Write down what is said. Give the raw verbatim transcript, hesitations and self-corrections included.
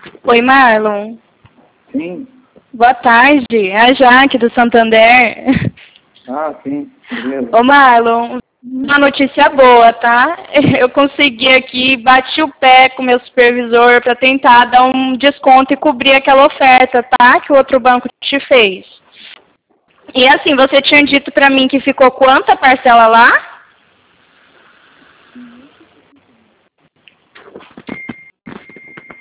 Oi, Marlon. Sim. Boa tarde. É a Jaque, do Santander. Ah, sim. Beleza. Ô, Marlon, uma notícia boa, tá? Eu consegui aqui, bati o pé com o meu supervisor para tentar dar um desconto e cobrir aquela oferta, tá? Que o outro banco te fez. E assim, você tinha dito para mim que ficou quanta parcela lá?